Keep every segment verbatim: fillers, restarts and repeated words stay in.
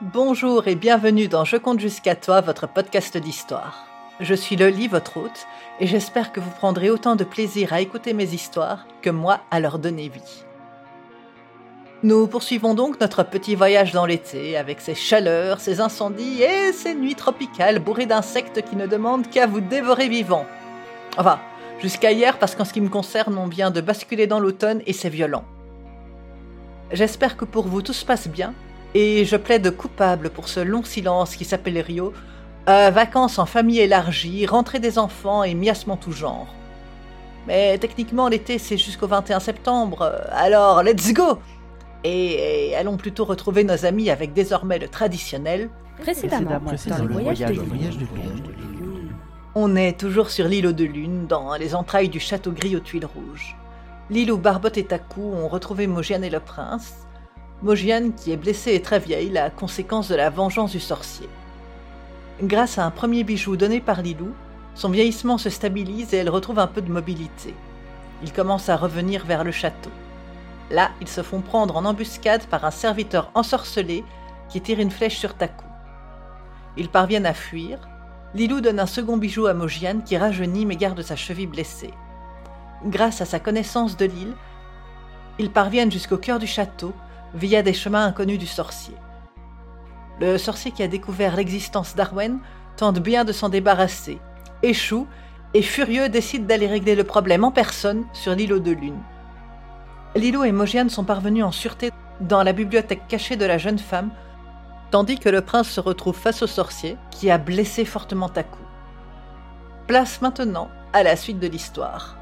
Bonjour et bienvenue dans Je compte jusqu'à toi, votre podcast d'histoire. Je suis Loli, votre hôte, et j'espère que vous prendrez autant de plaisir à écouter mes histoires que moi à leur donner vie. Nous poursuivons donc notre petit voyage dans l'été, avec ses chaleurs, ses incendies et ses nuits tropicales bourrées d'insectes qui ne demandent qu'à vous dévorer vivant. Enfin, jusqu'à hier, parce qu'en ce qui me concerne, on vient de basculer dans l'automne et c'est violent. J'espère que pour vous tout se passe bien, et je plaide coupable pour ce long silence qui s'appelle Rio, euh, vacances en famille élargie, rentrée des enfants et miasmes en tout genre. Mais techniquement, l'été, c'est jusqu'au vingt et un septembre, alors let's go! Et, et allons plutôt retrouver nos amis avec désormais le traditionnel... Précédemment, Précédemment dans le voyage, voyage, de le Lune. voyage de Lune. On est toujours sur l'îlot de Lune, dans les entrailles du château gris aux tuiles rouges. L'île où Barbotte et Takou ont retrouvé Mogiane et le prince. Mogiane qui est blessée et très vieille, la conséquence de la vengeance du sorcier. Grâce à un premier bijou donné par Lilou, son vieillissement se stabilise et elle retrouve un peu de mobilité. Ils commencent à revenir vers le château. Là, ils se font prendre en embuscade par un serviteur ensorcelé qui tire une flèche sur Takou. Ils parviennent à fuir. Lilou donne un second bijou à Mogiane qui rajeunit mais garde sa cheville blessée. Grâce à sa connaissance de l'île, ils parviennent jusqu'au cœur du château via des chemins inconnus du sorcier. Le sorcier qui a découvert l'existence d'Arwen tente bien de s'en débarrasser, échoue et furieux décide d'aller régler le problème en personne sur l'îlot de Lune. Lilou et Mogiane sont parvenus en sûreté dans la bibliothèque cachée de la jeune femme, tandis que le prince se retrouve face au sorcier qui a blessé fortement Takou. Place maintenant à la suite de l'histoire.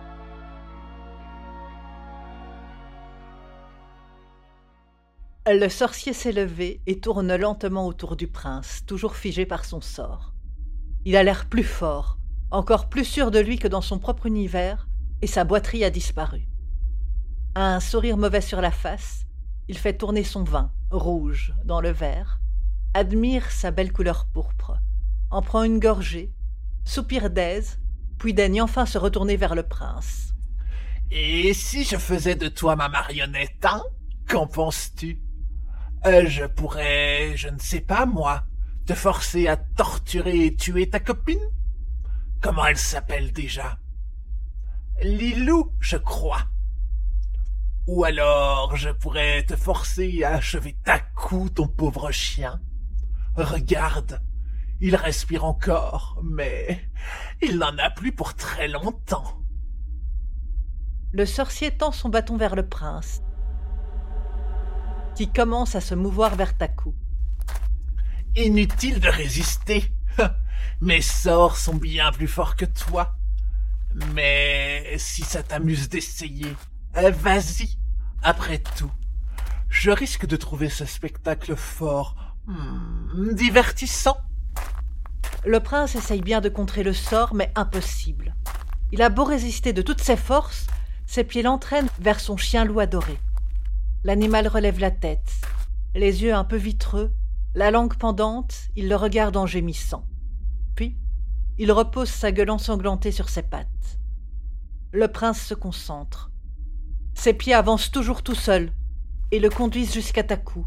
Le sorcier s'est levé et tourne lentement autour du prince, toujours figé par son sort. Il a l'air plus fort, encore plus sûr de lui que dans son propre univers, et sa boiterie a disparu. Un sourire mauvais sur la face, il fait tourner son vin, rouge, dans le verre, admire sa belle couleur pourpre, en prend une gorgée, soupire d'aise, puis daigne enfin se retourner vers le prince. « Et si je faisais de toi ma marionnette, hein? Qu'en penses-tu? Euh, je pourrais, je ne sais pas moi, te forcer à torturer et tuer ta copine? Comment elle s'appelle déjà? Lilou, je crois. Ou alors je pourrais te forcer à achever Takou, ton pauvre chien. Regarde, il respire encore, mais il n'en a plus pour très longtemps. » Le sorcier tend son bâton vers le prince, qui commence à se mouvoir vers Takou. « Inutile de résister. Mes sorts sont bien plus forts que toi. Mais si ça t'amuse d'essayer, vas-y. Après tout, je risque de trouver ce spectacle fort, hmm, divertissant. » Le prince essaye bien de contrer le sort, mais impossible. Il a beau résister de toutes ses forces, ses pieds l'entraînent vers son chien-loup adoré. L'animal relève la tête, les yeux un peu vitreux, la langue pendante, il le regarde en gémissant. Puis, il repose sa gueule ensanglantée sur ses pattes. Le prince se concentre. Ses pieds avancent toujours tout seuls et le conduisent jusqu'à Takou.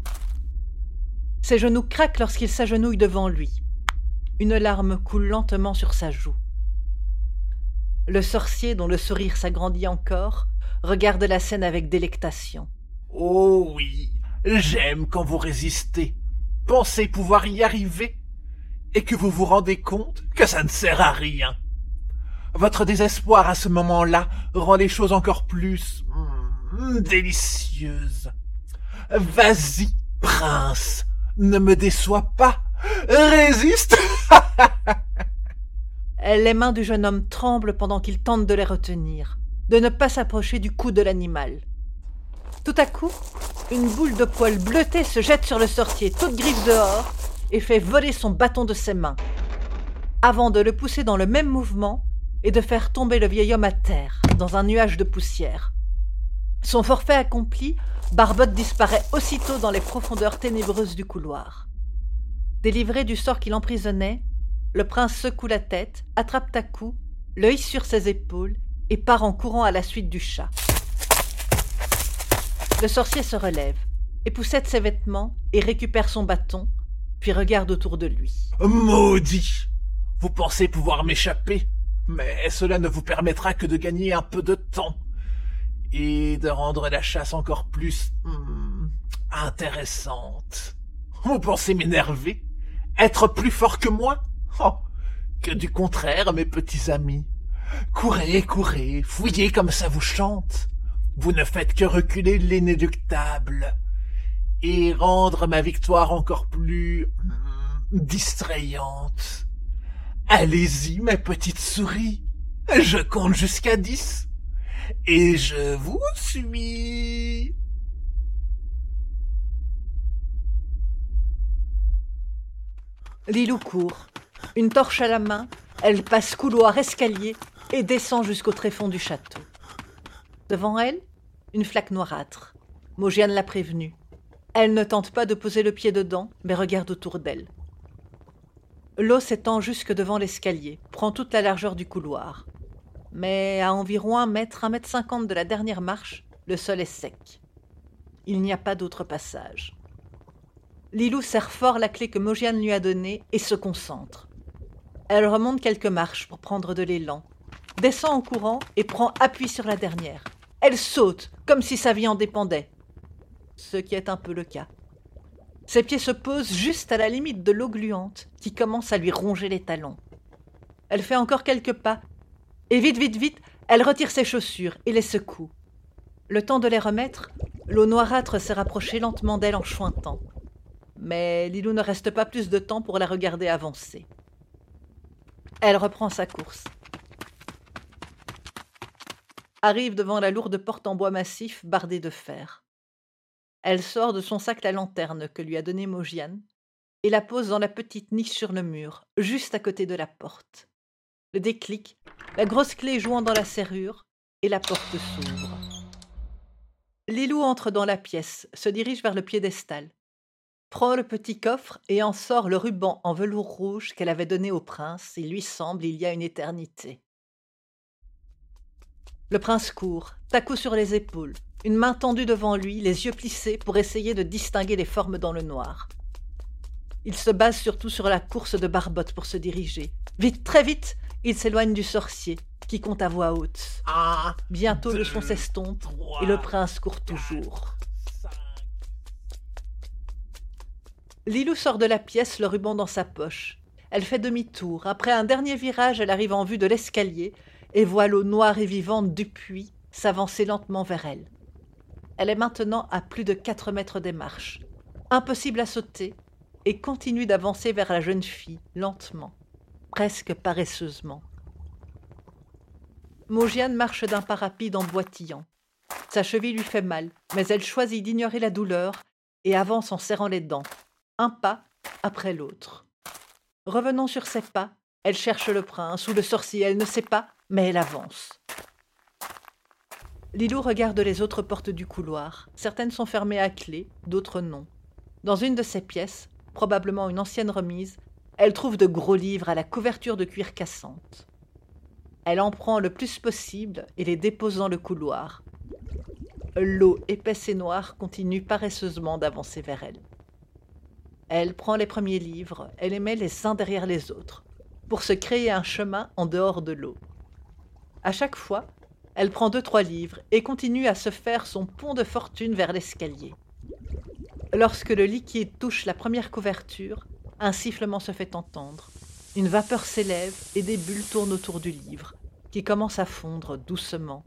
Ses genoux craquent lorsqu'il s'agenouille devant lui. Une larme coule lentement sur sa joue. Le sorcier, dont le sourire s'agrandit encore, regarde la scène avec délectation. « Oh oui, j'aime quand vous résistez. Pensez pouvoir y arriver, et que vous vous rendez compte que ça ne sert à rien. Votre désespoir à ce moment-là rend les choses encore plus mm, délicieuses. Vas-y, prince, ne me déçois pas, résiste. » Les mains du jeune homme tremblent pendant qu'il tente de les retenir, de ne pas s'approcher du cou de l'animal. Tout à coup, une boule de poils bleutés se jette sur le sorcier, toute griffe dehors, et fait voler son bâton de ses mains, avant de le pousser dans le même mouvement et de faire tomber le vieil homme à terre, dans un nuage de poussière. Son forfait accompli, Barbotte disparaît aussitôt dans les profondeurs ténébreuses du couloir. Délivré du sort qui l'emprisonnait, le prince secoue la tête, attrape Takou, le hisse sur ses épaules et part en courant à la suite du chat. Le sorcier se relève. époussette ses vêtements et récupère son bâton, puis regarde autour de lui. Maudit! Vous pensez pouvoir m'échapper, mais cela ne vous permettra que de gagner un peu de temps et de rendre la chasse encore plus hmm, intéressante. Vous pensez m'énerver? Être plus fort que moi? Oh, que du contraire, mes petits amis. Courez, courez, fouillez comme ça vous chante. Vous ne faites que reculer l'inéluctable et rendre ma victoire encore plus hmm, distrayante. Allez-y, mes petites souris. Je compte jusqu'à dix. Et je vous suis. Lilou court. Une torche à la main, elle passe couloir, escalier et descend jusqu'au tréfonds du château. Devant elle, une flaque noirâtre. Mogiane l'a prévenue. Elle ne tente pas de poser le pied dedans, mais regarde autour d'elle. L'eau s'étend jusque devant l'escalier, prend toute la largeur du couloir. Mais à environ un mètre, un mètre cinquante de la dernière marche, le sol est sec. Il n'y a pas d'autre passage. Lilou serre fort la clé que Mogiane lui a donnée et se concentre. Elle remonte quelques marches pour prendre de l'élan, descend en courant et prend appui sur la dernière. Elle saute, comme si sa vie en dépendait. Ce qui est un peu le cas. Ses pieds se posent juste à la limite de l'eau gluante qui commence à lui ronger les talons. Elle fait encore quelques pas et vite, vite, vite, elle retire ses chaussures et les secoue. Le temps de les remettre, l'eau noirâtre s'est rapprochée lentement d'elle en chointant. Mais Lilou ne reste pas plus de temps pour la regarder avancer. Elle reprend sa course. Arrive devant la lourde porte en bois massif bardée de fer. Elle sort de son sac la lanterne que lui a donnée Mogiane et la pose dans la petite niche sur le mur, juste à côté de la porte. Le déclic, la grosse clé jouant dans la serrure, et la porte s'ouvre. Lilou entre dans la pièce, se dirige vers le piédestal, prend le petit coffre et en sort le ruban en velours rouge qu'elle avait donné au prince, il lui semble, il y a une éternité. Le prince court, tacot sur les épaules, une main tendue devant lui, les yeux plissés pour essayer de distinguer les formes dans le noir. Il se base surtout sur la course de Barbotte pour se diriger. Vite, très vite, il s'éloigne du sorcier, qui compte à voix haute. Un, Bientôt deux, le son s'estompe trois, et le prince court toujours. cinq. Lilou sort de la pièce, le ruban dans sa poche. Elle fait demi-tour. Après un dernier virage, elle arrive en vue de l'escalier et voit l'eau noire et vivante du puits s'avancer lentement vers elle. Elle est maintenant à plus de quatre mètres des marches. Impossible à sauter, et continue d'avancer vers la jeune fille, lentement, presque paresseusement. Mogiane marche d'un pas rapide en boitillant. Sa cheville lui fait mal, mais elle choisit d'ignorer la douleur et avance en serrant les dents, un pas après l'autre. Revenant sur ses pas, elle cherche le prince ou le sorcier, elle ne sait pas, mais elle avance. Lilou regarde les autres portes du couloir. Certaines sont fermées à clé, d'autres non. Dans une de ces pièces, probablement une ancienne remise, elle trouve de gros livres à la couverture de cuir cassante. Elle en prend le plus possible et les dépose dans le couloir. L'eau épaisse et noire continue paresseusement d'avancer vers elle. Elle prend les premiers livres, elle les met les uns derrière les autres, pour se créer un chemin en dehors de l'eau. À chaque fois, elle prend deux, trois livres et continue à se faire son pont de fortune vers l'escalier. Lorsque le liquide touche la première couverture, un sifflement se fait entendre. Une vapeur s'élève et des bulles tournent autour du livre, qui commence à fondre doucement.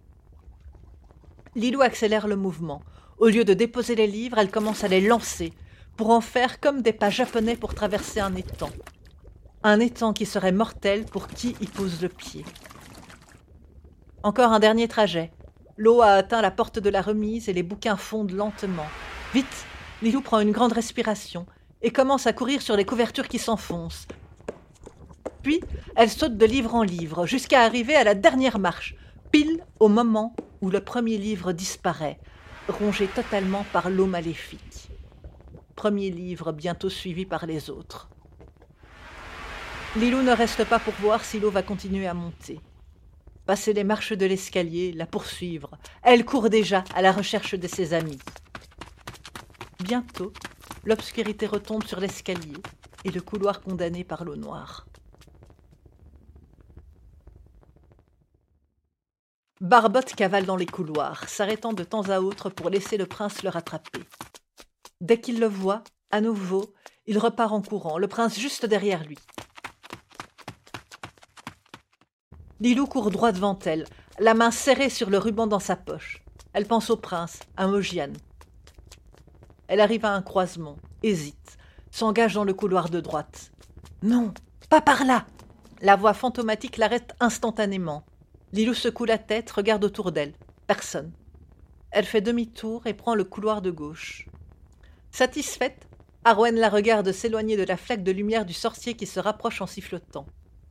Lilou accélère le mouvement. Au lieu de déposer les livres, elle commence à les lancer, pour en faire comme des pas japonais pour traverser un étang. Un étang qui serait mortel pour qui y pose le pied. Encore un dernier trajet. L'eau a atteint la porte de la remise et les bouquins fondent lentement. Vite, Lilou prend une grande respiration et commence à courir sur les couvertures qui s'enfoncent. Puis, elle saute de livre en livre jusqu'à arriver à la dernière marche, pile au moment où le premier livre disparaît, rongé totalement par l'eau maléfique. Premier livre bientôt suivi par les autres. Lilou ne reste pas pour voir si l'eau va continuer à monter. Passer les marches de l'escalier, la poursuivre. Elle court déjà à la recherche de ses amis. Bientôt, l'obscurité retombe sur l'escalier et le couloir condamné par l'eau noire. Barbotte cavale dans les couloirs, s'arrêtant de temps à autre pour laisser le prince le rattraper. Dès qu'il le voit, à nouveau, il repart en courant, le prince juste derrière lui. Lilou court droit devant elle, la main serrée sur le ruban dans sa poche. Elle pense au prince, à Mogiane. Elle arrive à un croisement, hésite, s'engage dans le couloir de droite. « Non, pas par là !» La voix fantomatique l'arrête instantanément. Lilou secoue la tête, regarde autour d'elle. Personne. Elle fait demi-tour et prend le couloir de gauche. Satisfaite, Arwen la regarde s'éloigner de la flaque de lumière du sorcier qui se rapproche en sifflotant.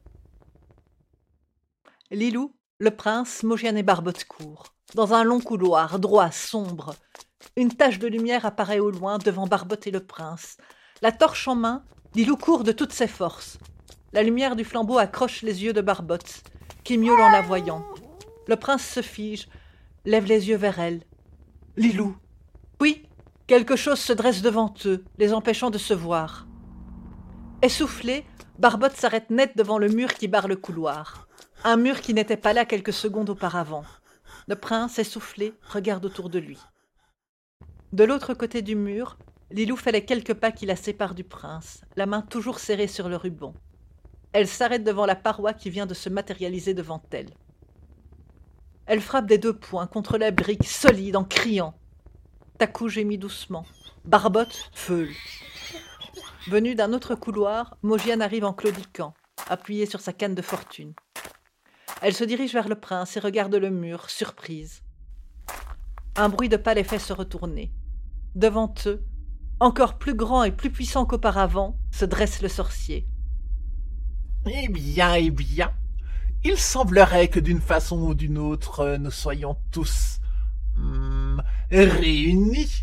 Lilou, le prince, Mogiane et Barbotte courent. Dans un long couloir, droit, sombre. Une tache de lumière apparaît au loin devant Barbotte et le prince. La torche en main, Lilou court de toutes ses forces. La lumière du flambeau accroche les yeux de Barbotte, qui miaule en la voyant. Le prince se fige, lève les yeux vers elle. « Lilou !» Puis, quelque chose se dresse devant eux, les empêchant de se voir. Essoufflée, Barbotte s'arrête net devant le mur qui barre le couloir. Un mur qui n'était pas là quelques secondes auparavant. Le prince, essoufflé, regarde autour de lui. De l'autre côté du mur, Lilou fait les quelques pas qui la séparent du prince, la main toujours serrée sur le ruban. Elle s'arrête devant la paroi qui vient de se matérialiser devant elle. Elle frappe des deux poings contre la brique, solide, en criant. Takou gémit doucement. Barbotte feule. Venue d'un autre couloir, Mogiane arrive en claudiquant, appuyée sur sa canne de fortune. Elle se dirige vers le prince et regarde le mur, surprise. Un bruit de pas les fait se retourner. Devant eux, encore plus grand et plus puissant qu'auparavant, se dresse le sorcier. « Eh bien, eh bien, il semblerait que d'une façon ou d'une autre, nous soyons tous hum, réunis. »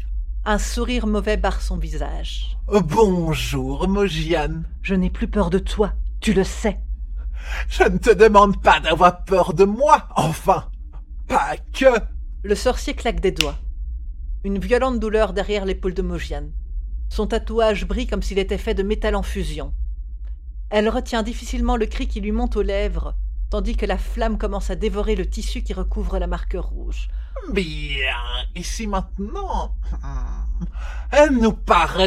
Un sourire mauvais barre son visage. « Bonjour, Mogiane. »« Je n'ai plus peur de toi, tu le sais. »« Je ne te demande pas d'avoir peur de moi, enfin, pas que... » Le sorcier claque des doigts. Une violente douleur derrière l'épaule de Mogiane. Son tatouage brille comme s'il était fait de métal en fusion. Elle retient difficilement le cri qui lui monte aux lèvres, tandis que la flamme commence à dévorer le tissu qui recouvre la marque rouge. « Bien, ici maintenant, nous parlions. »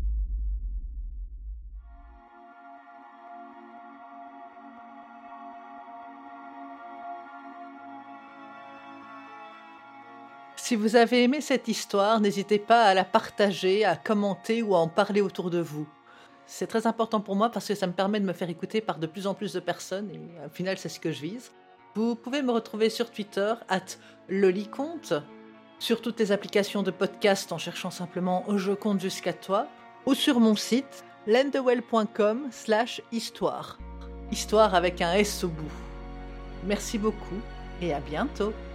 Si vous avez aimé cette histoire, n'hésitez pas à la partager, à commenter ou à en parler autour de vous. C'est très important pour moi parce que ça me permet de me faire écouter par de plus en plus de personnes et au final c'est ce que je vise. Vous pouvez me retrouver sur Twitter arobase loliconte, sur toutes les applications de podcast en cherchant simplement « Je compte jusqu'à toi » ou sur mon site lendewell point com slash histoire. Histoire avec un S au bout. Merci beaucoup et à bientôt.